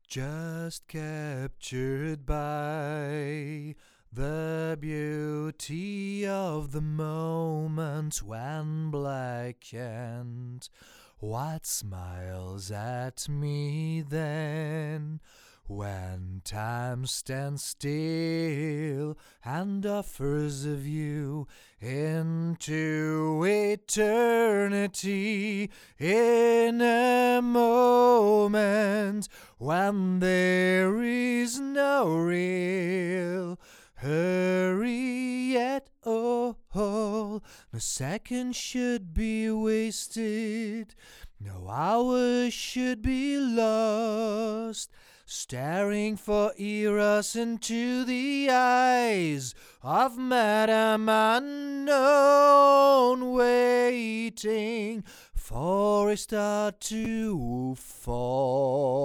just captured by the beauty of the moment when black and white smiles at me then. When time stands still and offers a view into eternity in a moment when there is no real hurry at all. No second should be wasted, no hour should be lost, staring for eras into the eyes of Madame Unknown, waiting for a star to fall.